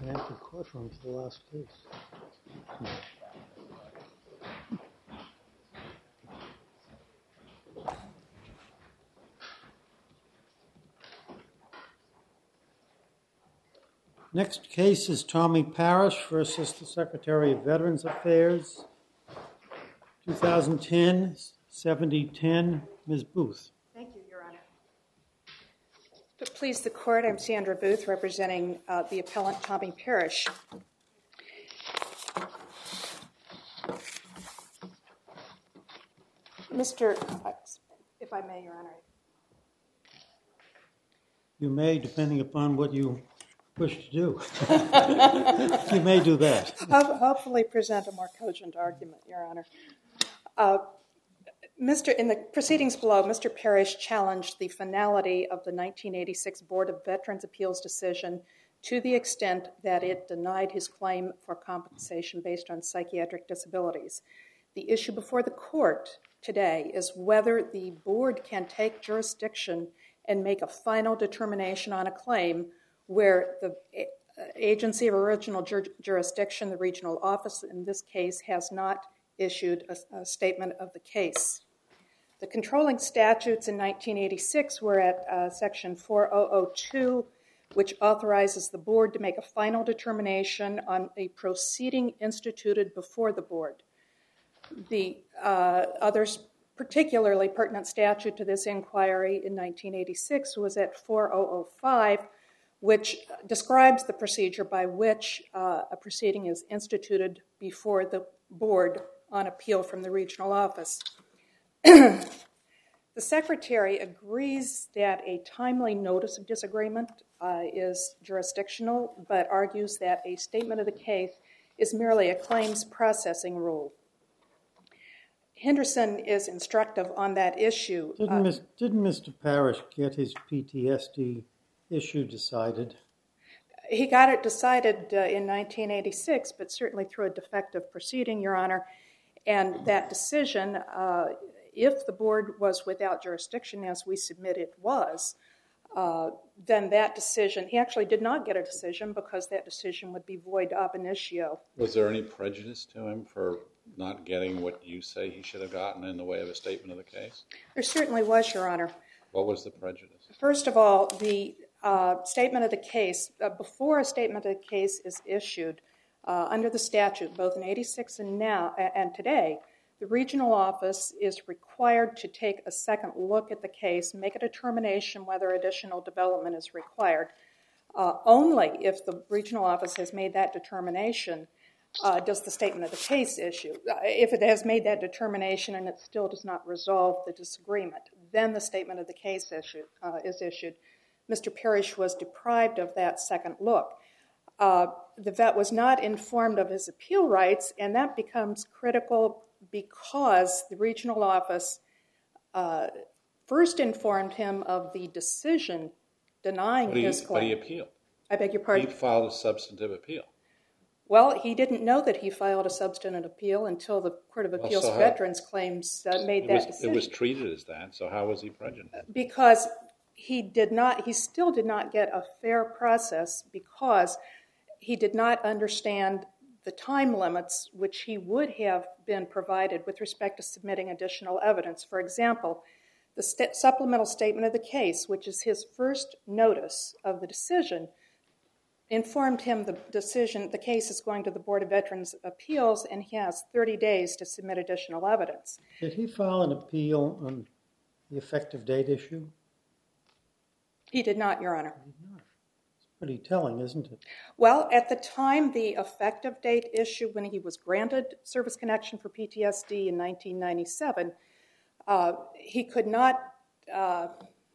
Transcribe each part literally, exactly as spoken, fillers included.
An empty courtroom for the last case. Next case is Tommy Parrish versus the Secretary of Veterans Affairs, twenty ten, seventy ten. Miz Booth. Thank you, Your Honor. To please the court, I'm Sandra Booth, representing uh, the appellant Tommy Parrish. Mister, if I may, Your Honor. You may, depending upon what you wish to do. You may do that. I'll hopefully present a more cogent argument, Your Honor. Uh, Mister In the proceedings below, Mister Parrish challenged the finality of the nineteen eighty-six Board of Veterans' Appeals decision to the extent that it denied his claim for compensation based on psychiatric disabilities. The issue before the court today is whether the board can take jurisdiction and make a final determination on a claim where the agency of original jur- jurisdiction, the regional office in this case, has not issued a, a statement of the case. The controlling statutes in nineteen eighty-six were at uh, section four thousand two, which authorizes the board to make a final determination on a proceeding instituted before the board. The uh, other particularly pertinent statute to this inquiry in nineteen eighty-six was at four thousand five, which describes the procedure by which uh, a proceeding is instituted before the board on appeal from the regional office. The Secretary agrees that a timely notice of disagreement uh, is jurisdictional, but argues that a statement of the case is merely a claims processing rule. Henderson is instructive on that issue. Didn't, uh, Miz, didn't Mister Parrish get his P T S D issue decided? He got it decided uh, in nineteen eighty-six, but certainly through a defective proceeding, Your Honor. And that decision, uh, if the board was without jurisdiction, as we submit it was, uh, then that decision, he actually did not get a decision because that decision would be void ab initio. Was there any prejudice to him for not getting what you say he should have gotten in the way of a statement of the case? There certainly was, Your Honor. What was the prejudice? First of all, the uh, statement of the case, uh, before a statement of the case is issued, uh, under the statute, both in eighty-six and now and today, the regional office is required to take a second look at the case, make a determination whether additional development is required. Uh, only if the regional office has made that determination uh, does the statement of the case issue. Uh, if it has made that determination and it still does not resolve the disagreement, then the statement of the case issue, uh, is issued. Mister Parrish was deprived of that second look. Uh, the vet was not informed of his appeal rights, and that becomes critical because the regional office uh, first informed him of the decision denying but he, his claim. But he appealed. I beg your pardon? He filed a substantive appeal. Well, he didn't know that he filed a substantive appeal until the Court of Appeals well, so Veterans Claims uh, made it that was, decision. It was treated as that, so how was he prejudiced? Because he did not, he still did not get a fair process because he did not understand the time limits which he would have been provided with respect to submitting additional evidence. For example, the st- supplemental statement of the case, which is his first notice of the decision, informed him the decision, the case is going to the Board of Veterans Appeals, and he has thirty days to submit additional evidence. Did he file an appeal on the effective date issue? He did not, Your Honor. He did not. It's pretty telling, isn't it? Well, at the time, the effective date issue, when he was granted service connection for P T S D in nineteen ninety-seven, uh, he could not, uh,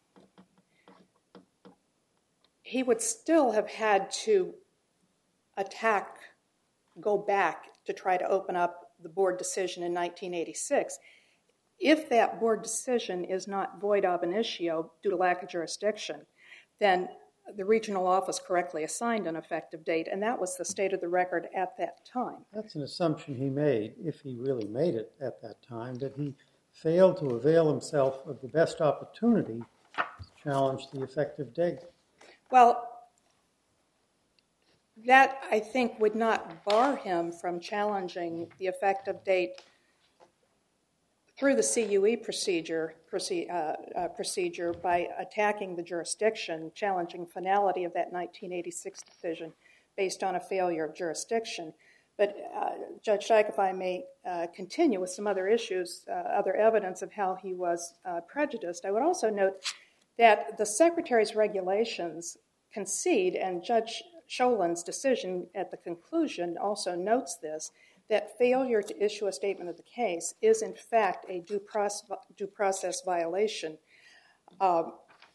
he would still have had to attack, go back to try to open up the board decision in nineteen eighty-six. If that board decision is not void ab initio due to lack of jurisdiction, then the regional office correctly assigned an effective date, and that was the state of the record at that time. That's an assumption he made, if he really made it at that time, that he failed to avail himself of the best opportunity to challenge the effective date. Well, that, I think, would not bar him from challenging the effective date through the C U E procedure, proce- uh, uh, procedure by attacking the jurisdiction, challenging finality of that nineteen eighty-six decision based on a failure of jurisdiction. But uh, Judge Dyke, if I may uh, continue with some other issues, uh, other evidence of how he was uh, prejudiced, I would also note that the Secretary's regulations concede, and Judge Scholen's decision at the conclusion also notes this, that failure to issue a statement of the case is in fact a due process, due process violation. Um,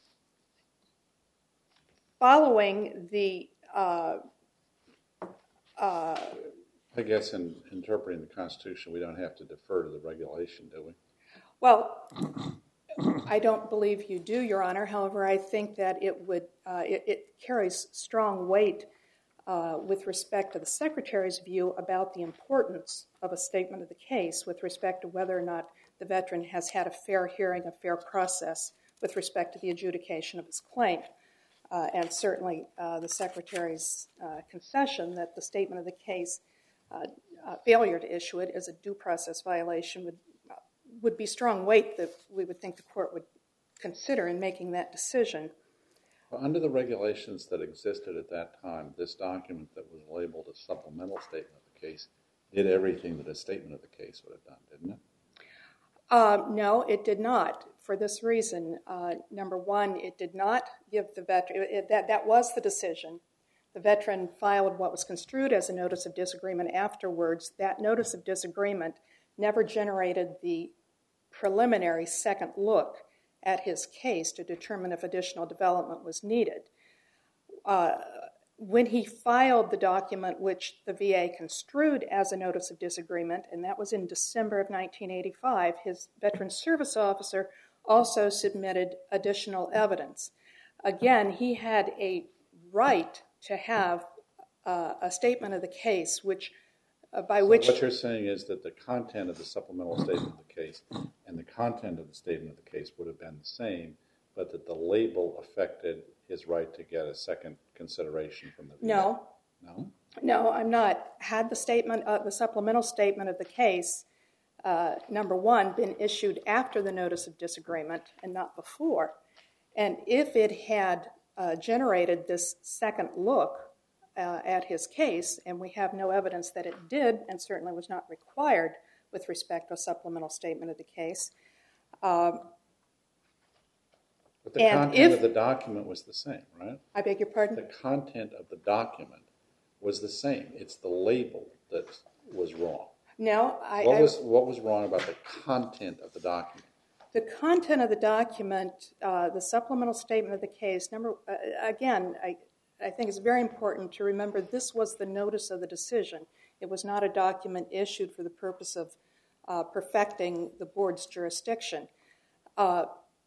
following the uh, uh, I guess in interpreting the Constitution, we don't have to defer to the regulation, do we? Well, I don't believe you do, Your Honor. However, I think that it would uh, it, it carries strong weight uh, with respect to the Secretary's view about the importance of a statement of the case with respect to whether or not the veteran has had a fair hearing, a fair process with respect to the adjudication of his claim. Uh, and certainly uh, the Secretary's uh, concession that the statement of the case, uh, uh, failure to issue it as a due process violation would would be strong weight that we would think the court would consider in making that decision. Well, under the regulations that existed at that time, this document that was labeled a supplemental statement of the case did everything that a statement of the case would have done, didn't it? Uh, no, it did not. For this reason, uh, number one, it did not give the veteran, it, that, that was the decision. The veteran filed what was construed as a notice of disagreement afterwards. That notice of disagreement never generated the preliminary second look at his case to determine if additional development was needed. Uh, when he filed the document which the V A construed as a notice of disagreement, and that was in December of nineteen eighty-five, his Veteran Service Officer also submitted additional evidence. Again, he had a right to have uh, a statement of the case which Uh, by so which what you're saying is that the content of the supplemental statement of the case and the content of the statement of the case would have been the same, but that the label affected his right to get a second consideration from the V A. no, No? no, I'm not. Had the statement, uh, the supplemental statement of the case, uh, number one, been issued after the notice of disagreement and not before, and if it had uh, generated this second look Uh, at his case, and we have no evidence that it did, and certainly was not required with respect to a supplemental statement of the case. Um, but the content if, of the document was the same, right? I beg your pardon? The content of the document was the same. It's the label that was wrong. No, I... What I, was, what was wrong about the content of the document? The content of the document, uh, the supplemental statement of the case, number uh, again, I I think it's very important to remember this was the notice of the decision. It was not a document issued for the purpose of uh, perfecting the board's jurisdiction. Uh,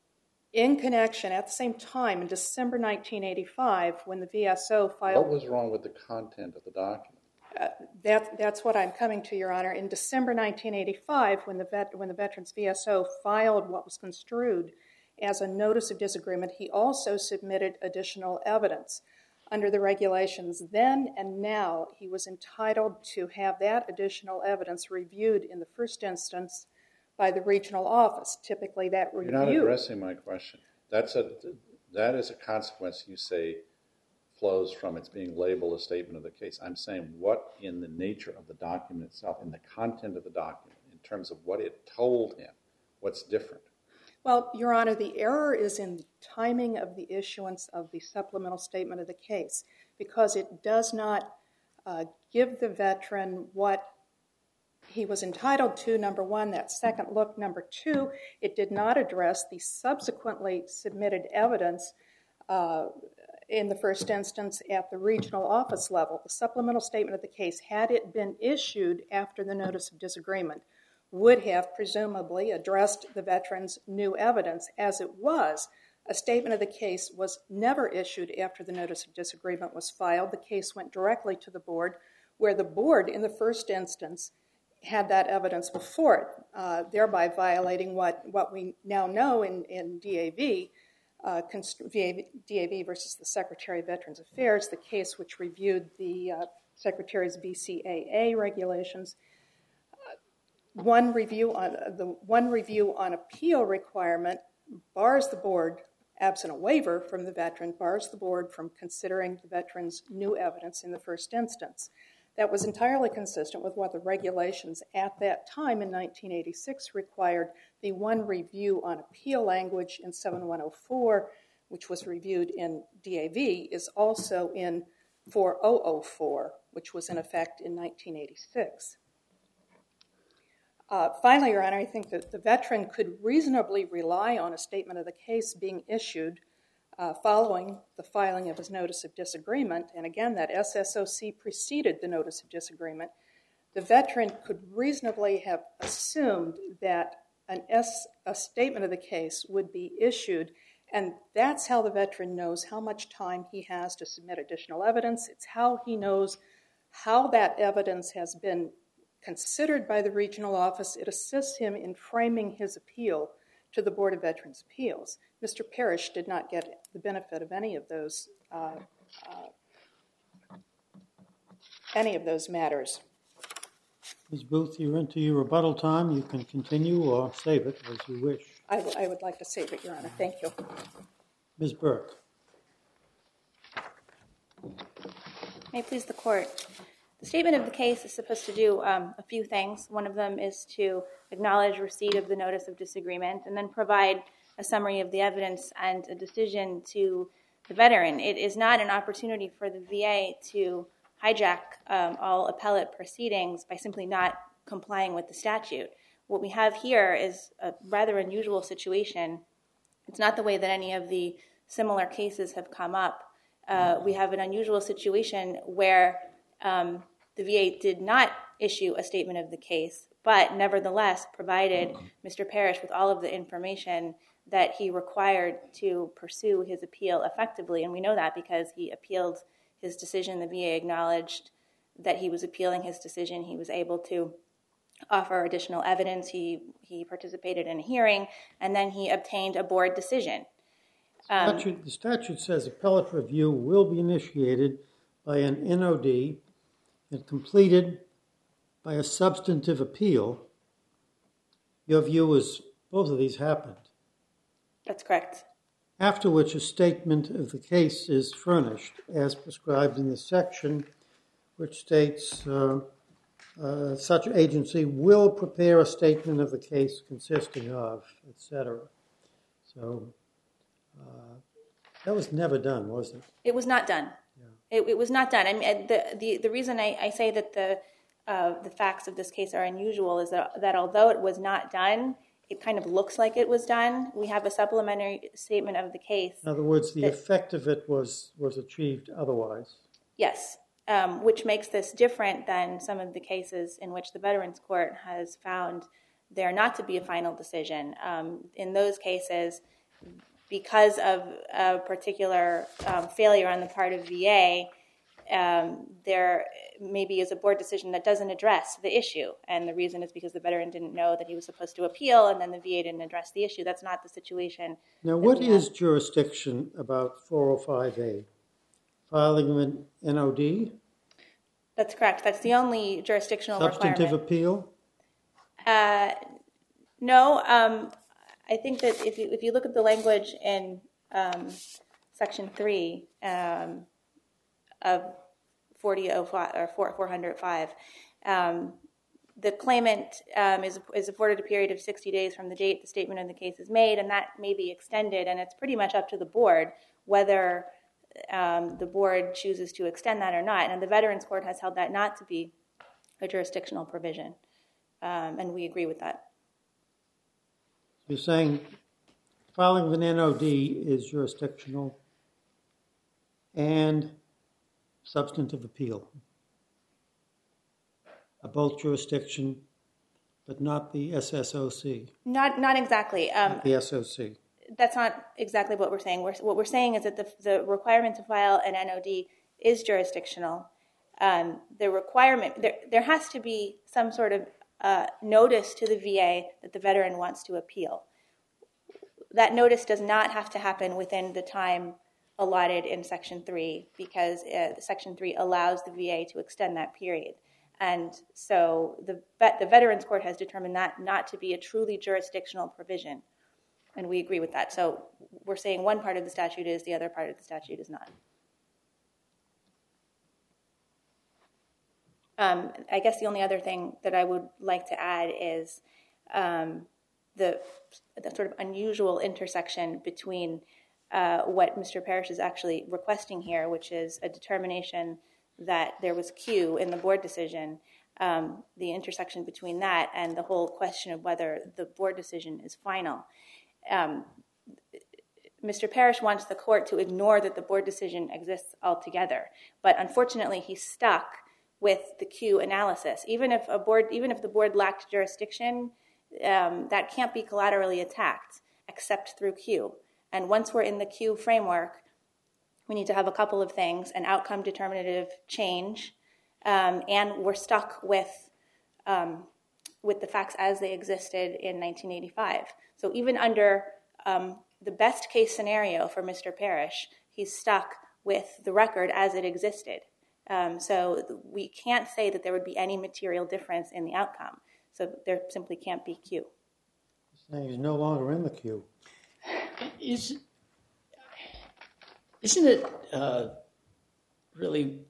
in connection, at the same time, in December nineteen eighty-five, when the V S O filed... What was wrong with the content of the document? Uh, that, that's what I'm coming to, Your Honor. In December nineteen eighty-five, when the, vet, when the Veterans V S O filed what was construed as a notice of disagreement, he also submitted additional evidence. Under the regulations then and now, he was entitled to have that additional evidence reviewed in the first instance by the regional office. Typically, that review... You're not addressing my question. That's a, that is a consequence, you say, flows from its being labeled a statement of the case. I'm saying what in the nature of the document itself, in the content of the document, in terms of what it told him, what's different? Well, Your Honor, the error is in the timing of the issuance of the supplemental statement of the case, because it does not uh, give the veteran what he was entitled to, number one, that second look. Number two, it did not address the subsequently submitted evidence uh, in the first instance at the regional office level. The supplemental statement of the case, had it been issued after the notice of disagreement, would have presumably addressed the veteran's new evidence. As it was, a statement of the case was never issued after the notice of disagreement was filed. The case went directly to the board, where the board, in the first instance, had that evidence before it, uh, thereby violating what, what we now know in, in D A V uh, D A V versus the Secretary of Veterans Affairs, the case which reviewed the uh, Secretary's B C A A regulations. Uh, one review on uh, the one review on appeal requirement bars the board, absent a waiver from the veteran, bars the board from considering the veteran's new evidence in the first instance. That was entirely consistent with what the regulations at that time in nineteen eighty-six required. The one review on appeal language in seven one oh four, which was reviewed in D A V, is also in four thousand four, which was in effect in nineteen eighty-six. Uh, finally, Your Honor, I think that the veteran could reasonably rely on a statement of the case being issued Uh, following the filing of his notice of disagreement, and again, that S S O C preceded the notice of disagreement, the veteran could reasonably have assumed that an S, a statement of the case would be issued, and that's how the veteran knows how much time he has to submit additional evidence. It's how he knows how that evidence has been considered by the regional office. It assists him in framing his appeal to the Board of Veterans' Appeals. Mister Parrish did not get the benefit of any of those uh, uh, any of those matters. Miz Booth, you're into your rebuttal time. You can continue or save it as you wish. I, w- I would like to save it, Your Honor. Thank you. Miz Burke. May it please the Court. The statement of the case is supposed to do um, a few things. One of them is to acknowledge receipt of the notice of disagreement and then provide a summary of the evidence and a decision to the veteran. It is not an opportunity for the V A to hijack um, all appellate proceedings by simply not complying with the statute. What we have here is a rather unusual situation. It's not the way that any of the similar cases have come up. Uh, we have an unusual situation where um, the V A did not issue a statement of the case, but nevertheless provided Mister Parrish with all of the information that he required to pursue his appeal effectively. And we know that because he appealed his decision. The V A acknowledged that he was appealing his decision. He was able to offer additional evidence. He, he participated in a hearing, and then he obtained a board decision. Um, Statute, the statute says appellate review will be initiated by an N O D and completed by a substantive appeal. Your view is both of these happened. That's correct. After which a statement of the case is furnished as prescribed in this section, which states uh, uh, such agency will prepare a statement of the case consisting of, et cetera. So uh, that was never done, was it? It was not done. Yeah. It, it was not done. I mean, the the, the reason I, I say that the uh, the facts of this case are unusual is that, that although it was not done, it kind of looks like it was done. We have a supplementary statement of the case. In other words, the that, effect of it was, was achieved otherwise. Yes, um, which makes this different than some of the cases in which the Veterans Court has found there not to be a final decision. Um, in those cases, because of a particular um, failure on the part of V A, um, there maybe is a board decision that doesn't address the issue. And the reason is because the veteran didn't know that he was supposed to appeal, and then the V A didn't address the issue. That's not the situation. Now, what is jurisdiction about four oh five A? Filing of an N O D? That's correct. That's the only jurisdictional Substantive requirement. appeal? Uh, no. Um, I think that if you if you look at the language in um, Section three um, of forty oh five or four oh five, um, the claimant um, is is afforded a period of sixty days from the date the statement of the case is made, and that may be extended. And it's pretty much up to the board whether um, the board chooses to extend that or not. And the Veterans Court has held that not to be a jurisdictional provision, um, and we agree with that. You're saying filing of an N O D is jurisdictional and substantive appeal are both jurisdiction, but not the S S O C. Not not exactly. Um, not the S O C. That's not exactly what we're saying. We're, what we're saying is that the, the requirement to file an N O D is jurisdictional. Um, the requirement, there, there has to be some sort of uh, notice to the V A that the veteran wants to appeal. that notice does not have to happen within the time allotted in Section three, because uh, Section three allows the V A to extend that period. And so the, the Veterans Court has determined that not to be a truly jurisdictional provision. And we agree with that. So we're saying one part of the statute is, the other part of the statute is not. Um, I guess the only other thing that I would like to add is um, the, the sort of unusual intersection between uh, what Mister Parrish is actually requesting here, which is a determination that there was Q in the board decision, um, the intersection between that and the whole question of whether the board decision is final. Um, Mister Parrish wants the court to ignore that the board decision exists altogether, but unfortunately he's stuck with the Q analysis. Even if a board, even if the board lacked jurisdiction, um, that can't be collaterally attacked except through Q. And once we're in the Q framework, we need to have a couple of things: an outcome determinative change, um, and we're stuck with um, with the facts as they existed in nineteen eighty-five. So even under um, the best case scenario for Mister Parrish, he's stuck with the record as it existed. Um, so we can't say that there would be any material difference in the outcome. So there simply can't be Q. Saying he's no longer in the queue. Is, isn't it uh, really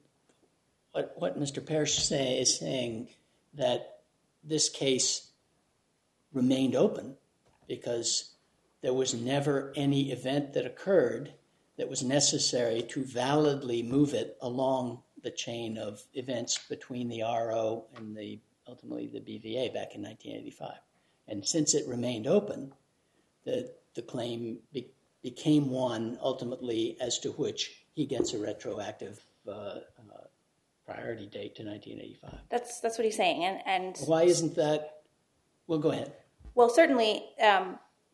what, what Mister Parrish is saying, is saying that this case remained open because there was never any event that occurred that was necessary to validly move it along the chain of events between the R O and the ultimately the B V A back in nineteen eighty-five. And since it remained open, the, the claim be, became one ultimately as to which he gets a retroactive uh, uh, priority date to nineteen eighty-five. That's that's what he's saying. And, and why isn't that? Well, go ahead. Well, certainly um,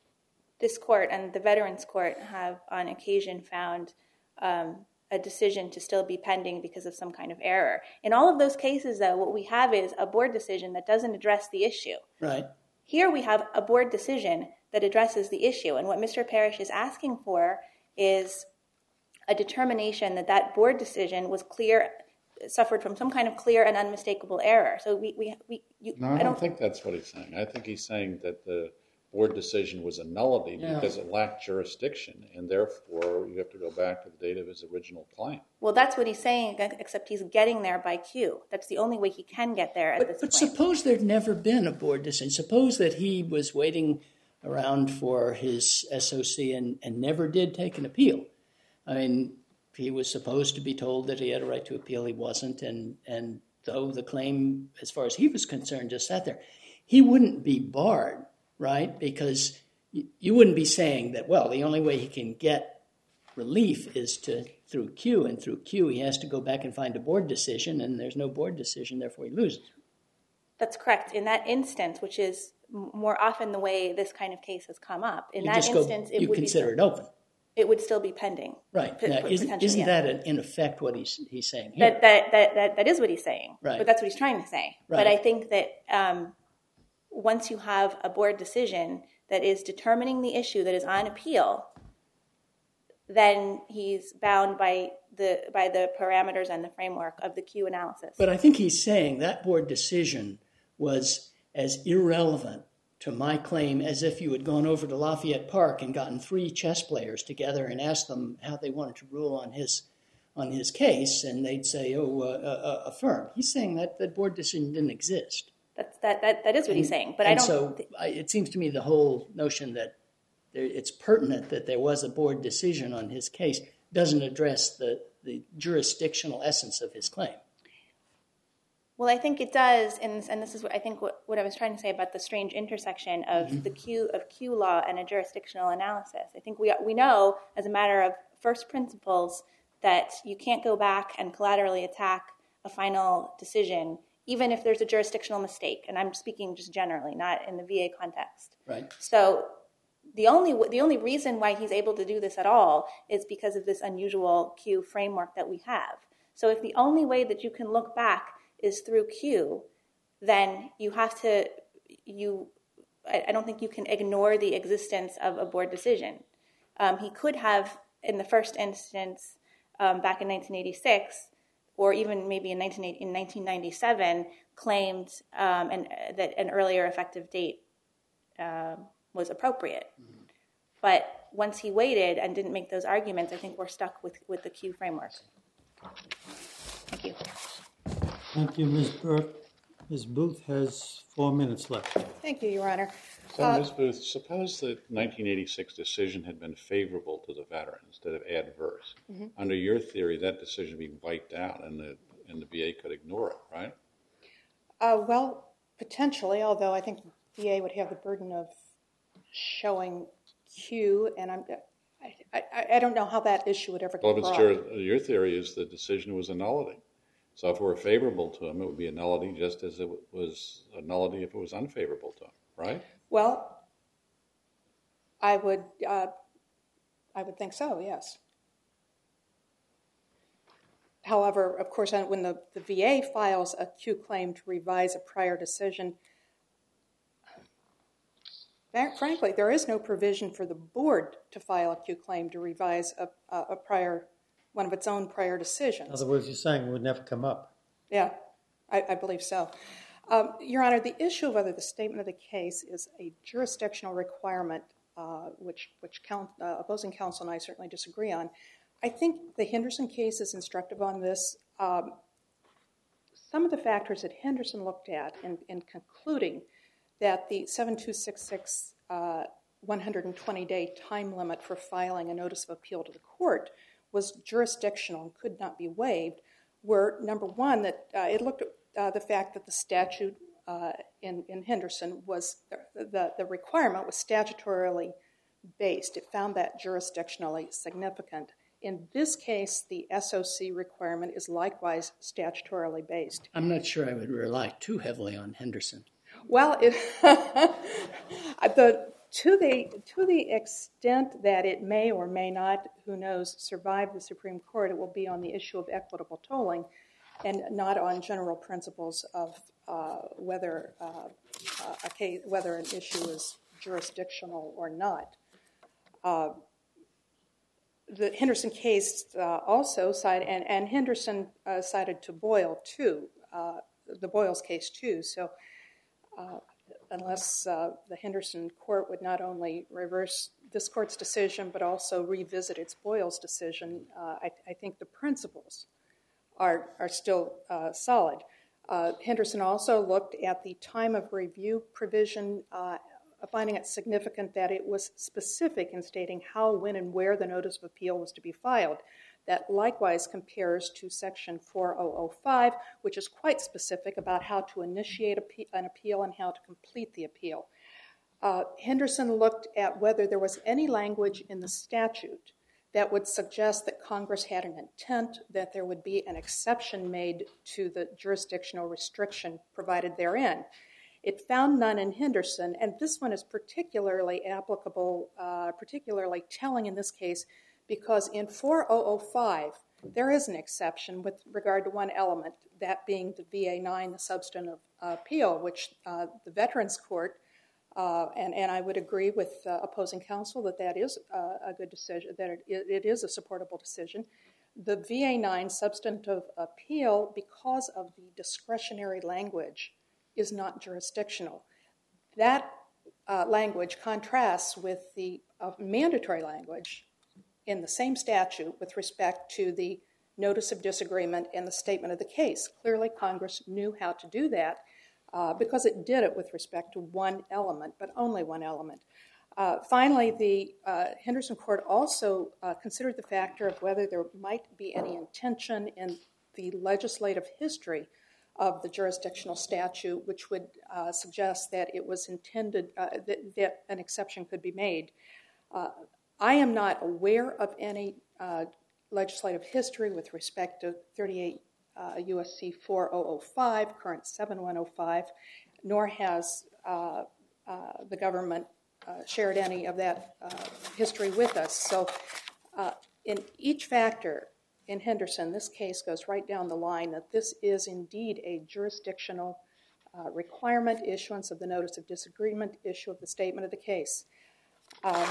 this court and the Veterans Court have on occasion found um, a decision to still be pending because of some kind of error. In all of those cases, though, what we have is a board decision that doesn't address the issue. Right. Here we have a board decision that addresses the issue. And what Mister Parrish is asking for is a determination that that board decision was clear, suffered from some kind of clear and unmistakable error. So we, we, we you, No, I don't, I don't think that's what he's saying. I think he's saying that the board decision was a nullity yeah. because it lacked jurisdiction, and therefore you have to go back to the date of his original claim. Well, that's what he's saying, except he's getting there by Q. That's the only way he can get there at but, this but point. But suppose there'd never been a board decision. Suppose that he was waiting around for his S O C and, and never did take an appeal. I mean, he was supposed to be told that he had a right to appeal. He wasn't, and, and though the claim, as far as he was concerned, just sat there, he wouldn't be barred. Right? Because you wouldn't be saying that, well, the only way he can get relief is to through Q, and through Q he has to go back and find a board decision, and there's no board decision, therefore he loses. That's correct. In that instance, which is more often the way this kind of case has come up, in you that just instance, go, it you would consider be, it open. It would still be pending. Right. P- now, isn't, isn't yeah. that in effect what he's he's saying here? That, that, that, that, that is what he's saying. Right. But that's what he's trying to say. Right. But I think that um, once you have a board decision that is determining the issue that is on appeal, then he's bound by the by the parameters and the framework of the Q analysis. But I think he's saying that board decision was as irrelevant to my claim as if you had gone over to Lafayette Park and gotten three chess players together and asked them how they wanted to rule on his on his case, and they'd say, oh, uh, uh, affirm. He's saying that that board decision didn't exist. That's, that, that, that is what and, he's saying. But and I don't. so th- I, it seems to me the whole notion that there, it's pertinent that there was a board decision on his case doesn't address the, the jurisdictional essence of his claim. Well, I think it does, and, and this is what I think what, what I was trying to say about the strange intersection of mm-hmm. the Q of Q law and a jurisdictional analysis. I think we we know as a matter of first principles that you can't go back and collaterally attack a final decision, even if there's a jurisdictional mistake. And I'm speaking just generally, not in the V A context. Right. So the only the only reason why he's able to do this at all is because of this unusual Q framework that we have. So if the only way that you can look back is through Q, then you have to you I, I don't think you can ignore the existence of a board decision. Um, he could have, in the first instance, um, back in nineteen eighty-six, or even maybe in, in nineteen ninety-seven, claimed um, an, that an earlier effective date uh, was appropriate. Mm-hmm. But once he waited and didn't make those arguments, I think we're stuck with, with the Q framework. Thank you. Thank you, Miz Burke. Miz Booth has four minutes left. Thank you, Your Honor. So, uh, Miz Booth, suppose the nineteen eighty-six decision had been favorable to the veteran instead of adverse. Mm-hmm. Under your theory, that decision would be wiped out, and the and the V A could ignore it, right? Uh, well, potentially, although I think the V A would have the burden of showing Q, and I'm, I, I, I don't know how that issue would ever well, get brought. Well, if it's your, your theory is the decision was a nullity. So if it were favorable to him, it would be a nullity just as it was a nullity if it was unfavorable to him, right? Well, I would, uh, I would think so, yes. However, of course, when the, the V A files a Q claim to revise a prior decision, frankly, there is no provision for the board to file a Q claim to revise a, a prior, one of its own prior decisions. In other words, you're saying it would never come up. Yeah, I, I believe so. Um, Your Honor, the issue of whether the statement of the case is a jurisdictional requirement, uh, which, which count, uh, opposing counsel and I certainly disagree on, I think the Henderson case is instructive on this. Um, some of the factors that Henderson looked at in, in concluding that the seven two six six uh, one hundred twenty day time limit for filing a notice of appeal to the court was jurisdictional and could not be waived were, number one, that uh, it looked at uh, the fact that the statute uh, in, in Henderson was, the, the requirement was statutorily based. It found that jurisdictionally significant. In this case, the S O C requirement is likewise statutorily based. I'm not sure I would rely too heavily on Henderson. Well, it, the, to the to the extent that it may or may not, who knows, survive the Supreme Court, it will be on the issue of equitable tolling and not on general principles of uh, whether uh, a case, whether an issue is jurisdictional or not. Uh, the Henderson case uh, also cited, and, and Henderson uh, cited to Boyle too, uh, the Boyle's case too. So. Uh, unless uh, the Henderson court would not only reverse this court's decision but also revisit its Boyle's decision, uh, I, I think the principles are, are still uh, solid. Uh, Henderson also looked at the time of review provision, uh, finding it significant that it was specific in stating how, when, and where the notice of appeal was to be filed. That likewise compares to Section four thousand five, which is quite specific about how to initiate an appeal and how to complete the appeal. Uh, Henderson looked at whether there was any language in the statute that would suggest that Congress had an intent that there would be an exception made to the jurisdictional restriction provided therein. It found none in Henderson, and this one is particularly applicable, uh, particularly telling in this case, because in four thousand five, there is an exception with regard to one element, that being the V A nine, the substantive uh, appeal, which uh, the Veterans Court, uh, and, and I would agree with uh, opposing counsel that that is uh, a good decision, that it, it is a supportable decision. The V A nine substantive appeal, because of the discretionary language, is not jurisdictional. That uh, language contrasts with the uh, mandatory language in the same statute with respect to the notice of disagreement and the statement of the case. Clearly, Congress knew how to do that uh, because it did it with respect to one element, but only one element. Uh, finally, the uh, Henderson Court also uh, considered the factor of whether there might be any intention in the legislative history of the jurisdictional statute, which would uh, suggest that it was intended, uh, that, that an exception could be made. Uh, I am not aware of any uh, legislative history with respect to thirty-eight uh, U S C four thousand five, current seven one oh five, nor has uh, uh, the government uh, shared any of that uh, history with us. So uh, in each factor in Henderson, this case goes right down the line that this is indeed a jurisdictional uh, requirement, issuance of the notice of disagreement, issue of the statement of the case. Um,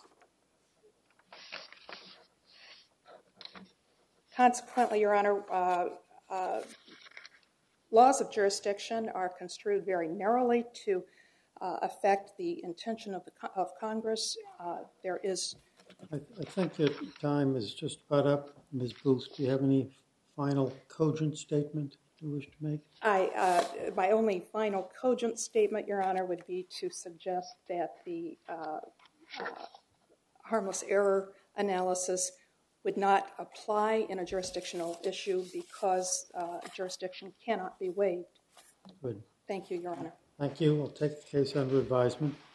consequently, Your Honor, uh, uh, laws of jurisdiction are construed very narrowly to uh, affect the intention of, the, of Congress. Uh, there is... I, I think your time is just about up. Miz Booth, do you have any final cogent statement you wish to make? I, uh, my only final cogent statement, Your Honor, would be to suggest that the uh, uh, harmless error analysis would not apply in a jurisdictional issue because uh, jurisdiction cannot be waived. Good. Thank you, Your Honor. Thank you. We'll take the case under advisement.